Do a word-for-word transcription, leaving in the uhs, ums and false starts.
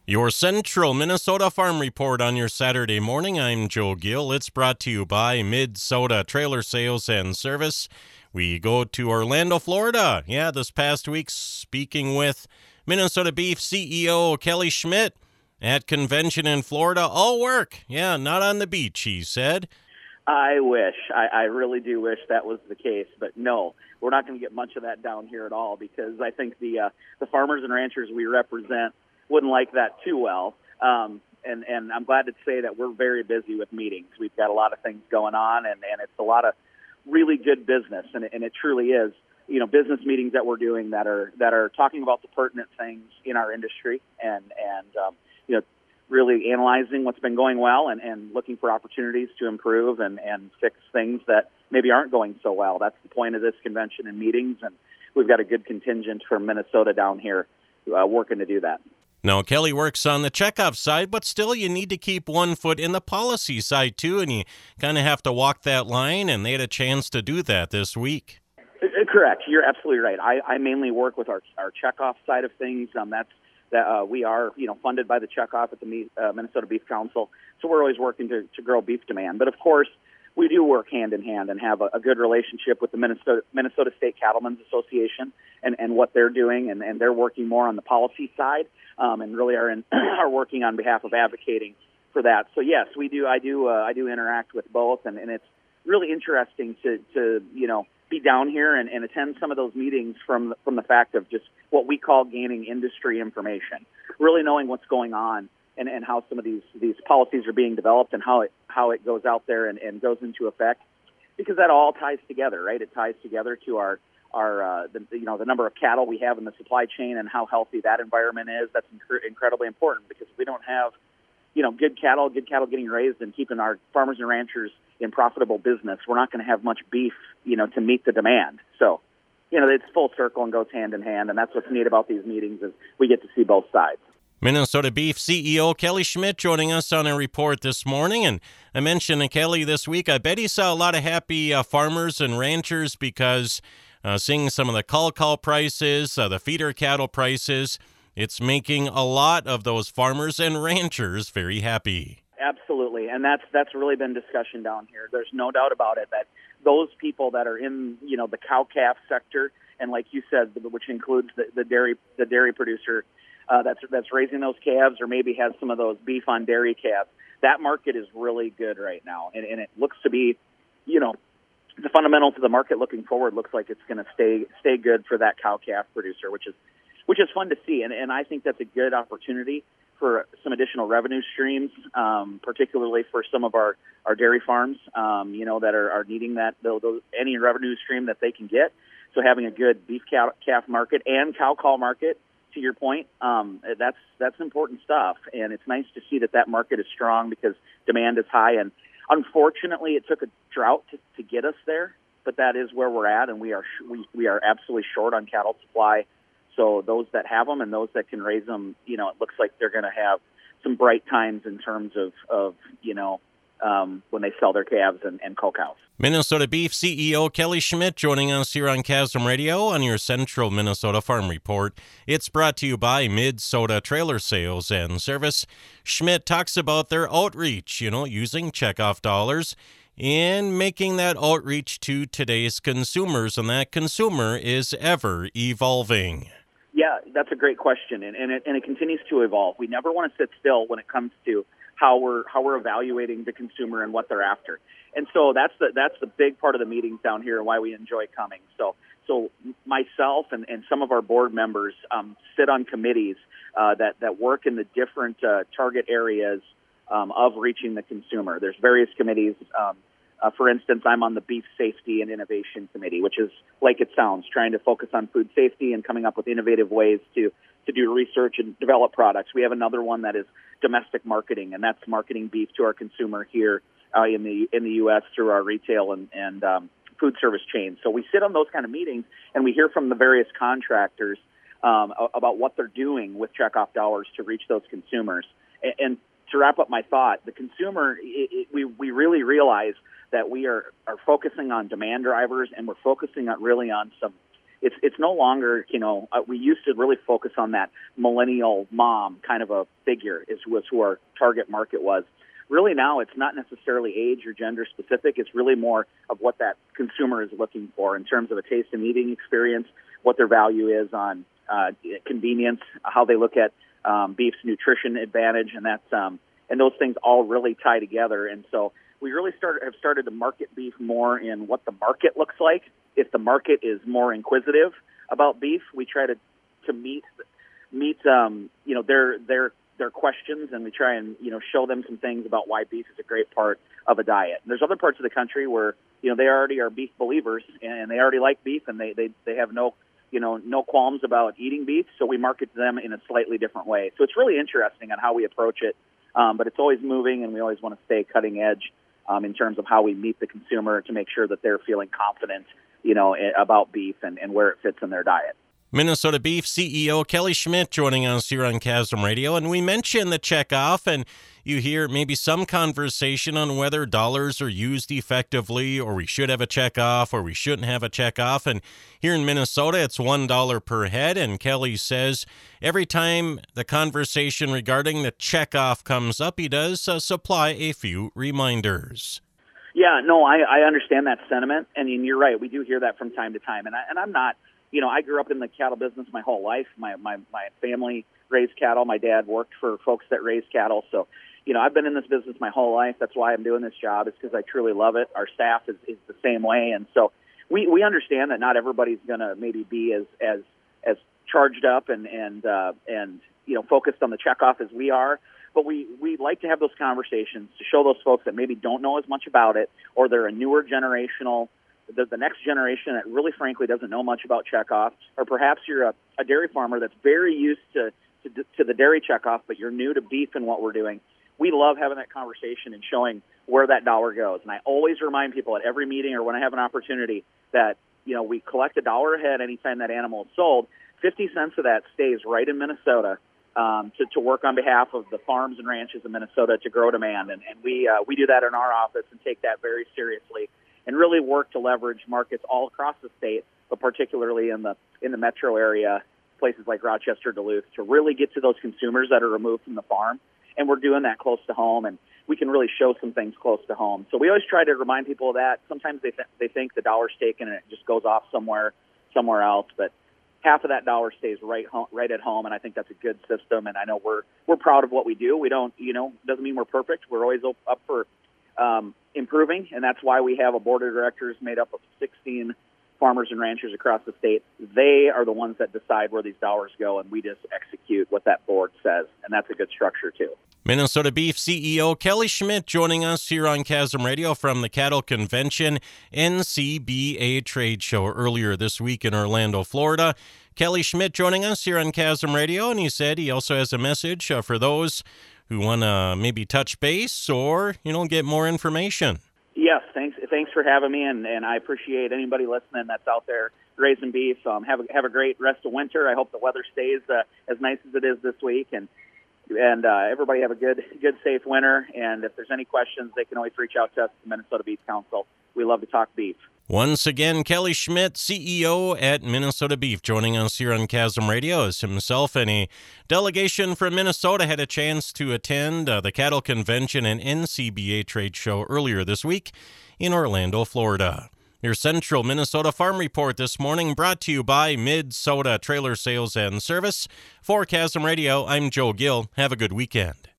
Your Central Minnesota Farm Report on your Saturday morning. I'm Joe Gill. It's brought to you by Mid-Soda Trailer Sales and Service. We go to Orlando, Florida. Yeah, this past week, speaking with Minnesota Beef C E O Kelly Schmidt at convention in Florida. All work. Yeah, not on the beach, he said. I wish. I, I really do wish that was the case. But no, we're not going to get much of that down here at all, because I think the uh, the farmers and ranchers we represent wouldn't like that too well. Um, and, and I'm glad to say that we're very busy with meetings. We've got a lot of things going on, and, and it's a lot of really good business. And it, and it truly is, you know, business meetings that we're doing that are that are talking about the pertinent things in our industry and, and um, you know, really analyzing what's been going well and, and looking for opportunities to improve and, and fix things that maybe aren't going so well. That's the point of this convention and meetings, and we've got a good contingent from Minnesota down here uh, working to do that. Now, Kelly works on the checkoff side, but still you need to keep one foot in the policy side, too, and you kind of have to walk that line, and they had a chance to do that this week. Correct. You're absolutely right. I, I mainly work with our, our checkoff side of things. Um, that's that uh, we are, you know, funded by the checkoff at the uh, Minnesota Beef Council, so we're always working to, to grow beef demand. But, of course, we do work hand in hand and have a, a good relationship with the Minnesota, Minnesota State Cattlemen's Association and, and what they're doing, and, and they're working more on the policy side. Um, and really are in, are working on behalf of advocating for that. So yes, we do. I do. Uh, I do interact with both, and, and it's really interesting to, to you know be down here and, and attend some of those meetings from from the fact of just what we call gaining industry information, really knowing what's going on and, and how some of these these policies are being developed and how it how it goes out there and, and goes into effect, because that all ties together, right? It ties together to our. Our, uh, the, you know, the number of cattle we have in the supply chain and how healthy that environment is. That's inc- incredibly important, because if we don't have, you know, good cattle, good cattle getting raised and keeping our farmers and ranchers in profitable business, we're not going to have much beef, you know, to meet the demand. So, you know, it's full circle and goes hand in hand, and that's what's neat about these meetings is we get to see both sides. Minnesota Beef C E O Kelly Schmidt joining us on a report this morning. And I mentioned to Kelly this week, I bet he saw a lot of happy uh, farmers and ranchers because Uh, seeing some of the cull-cull prices, uh, the feeder cattle prices, it's making a lot of those farmers and ranchers very happy. Absolutely, and that's that's really been discussion down here. There's no doubt about it that those people that are in, you know, the cow-calf sector, and like you said, which includes the, the dairy the dairy producer uh, that's that's raising those calves, or maybe has some of those beef on dairy calves, that market is really good right now, and, and it looks to be, you know, the fundamentals of the market looking forward looks like it's going to stay stay good for that cow-calf producer, which is which is fun to see. And, and I think that's a good opportunity for some additional revenue streams, um, particularly for some of our, our dairy farms, um, you know, that are, are needing that those, those, any revenue stream that they can get. So having a good beef cow, calf market and cow-call market, to your point, um, that's that's important stuff. And it's nice to see that that market is strong because demand is high. And unfortunately, it took a drought to, to get us there, but that is where we're at, and we are sh- we, we are absolutely short on cattle supply. So those that have them and those that can raise them, you know, it looks like they're going to have some bright times in terms of, of you know, um, when they sell their calves and, and cull cows. Minnesota Beef C E O Kelly Schmidt joining us here on Chasm Radio on your Central Minnesota Farm Report. It's brought to you by Mid-Soda Trailer Sales and Service. Schmidt talks about their outreach, you know, using checkoff dollars and making that outreach to today's consumers, and that consumer is ever evolving. Yeah, that's a great question, and, and, it, and it continues to evolve. We never want to sit still when it comes to how we're how we're evaluating the consumer and what they're after. And so that's the that's the big part of the meetings down here and why we enjoy coming. So so myself and, and some of our board members um, sit on committees uh, that, that work in the different uh, target areas um, of reaching the consumer. There's various committees. Um, uh, for instance, I'm on the Beef Safety and Innovation Committee, which is like it sounds, trying to focus on food safety and coming up with innovative ways to to do research and develop products. We have another one that is domestic marketing, and that's marketing beef to our consumer here uh, in the in the U S through our retail and, and um, food service chains. So we sit on those kind of meetings, and we hear from the various contractors um, about what they're doing with checkoff dollars to reach those consumers. And, and to wrap up my thought, the consumer, it, it, we, we really realize that we are, are focusing on demand drivers, and we're focusing on really on some it's it's no longer, you know, uh, we used to really focus on that millennial mom kind of a figure is was who our target market was. Really now it's not necessarily age or gender specific. It's really more of what that consumer is looking for in terms of a taste and eating experience, what their value is on uh, convenience, how they look at um, beef's nutrition advantage, and that's um, and those things all really tie together. And so we really started have started to market beef more in what the market looks like. If the market is more inquisitive about beef, we try to to meet meet um, you know their their their questions, and we try and you know show them some things about why beef is a great part of a diet. And there's other parts of the country where you know they already are beef believers and they already like beef, and they they, they have no you know no qualms about eating beef. So we market to them in a slightly different way. So it's really interesting on how we approach it, um, but it's always moving, and we always want to stay cutting edge um, in terms of how we meet the consumer to make sure that they're feeling confident you know about beef and, and where it fits in their diet. Minnesota Beef C E O Kelly Schmidt joining us here on Chasm Radio. And we mentioned the checkoff, and you hear maybe some conversation on whether dollars are used effectively, or we should have a checkoff, or we shouldn't have a checkoff. And here in Minnesota, it's one dollar per head. And Kelly says every time the conversation regarding the checkoff comes up, he does uh, supply a few reminders. Yeah, no, I, I understand that sentiment. And you're right. We do hear that from time to time. And, I, and I'm not... You know, I grew up in the cattle business my whole life. My, my my family raised cattle. My dad worked for folks that raised cattle. So, you know, I've been in this business my whole life. That's why I'm doing this job. It's because I truly love it. Our staff is, is the same way. And so we, we understand that not everybody's going to maybe be as as as charged up and, and, uh, and you know, focused on the checkoff as we are. But we, we like to have those conversations to show those folks that maybe don't know as much about it, or they're a newer generational The, the next generation that really, frankly, doesn't know much about checkoff, or perhaps you're a, a dairy farmer that's very used to, to to the dairy checkoff, but you're new to beef and what we're doing. We love having that conversation and showing where that dollar goes. And I always remind people at every meeting or when I have an opportunity that you know we collect a dollar a head anytime that animal is sold. fifty cents of that stays right in Minnesota um, to, to work on behalf of the farms and ranches in Minnesota to grow demand. And, and we uh, we do that in our office and take that very seriously, and really work to leverage markets all across the state, but particularly in the in the metro area, places like Rochester, Duluth, to really get to those consumers that are removed from the farm. And we're doing that close to home, and we can really show some things close to home. So we always try to remind people of that. Sometimes they th- they think the dollar's taken and it just goes off somewhere somewhere else, but half of that dollar stays right home, right at home, and I think that's a good system. And I know we're we're proud of what we do. We don't, you know, doesn't mean we're perfect. We're always op- up for Um, improving, and that's why we have a board of directors made up of sixteen farmers and ranchers across the state. They are the ones that decide where these dollars go, and we just execute what that board says, and that's a good structure too. Minnesota Beef C E O Kelly Schmidt joining us here on Chasm Radio from the Cattle Convention N C B A Trade Show earlier this week in Orlando, Florida. Kelly Schmidt joining us here on Chasm Radio, and he said he also has a message uh, for those who want to maybe touch base or, you know, get more information. Yes, thanks Thanks for having me, and, and I appreciate anybody listening that's out there raising beef. Um, have, a, have a great rest of winter. I hope the weather stays uh, as nice as it is this week, and and uh, everybody have a good, good, safe winter. And if there's any questions, they can always reach out to us at the Minnesota Beef Council. We love to talk beef. Once again, Kelly Schmidt, C E O at Minnesota Beef, joining us here on Chasm Radio, as himself and a delegation from Minnesota had a chance to attend uh, the Cattle Convention and N C B A Trade Show earlier this week in Orlando, Florida. Your Central Minnesota Farm Report this morning brought to you by Mid-Soda Trailer Sales and Service. For Chasm Radio, I'm Joe Gill. Have a good weekend.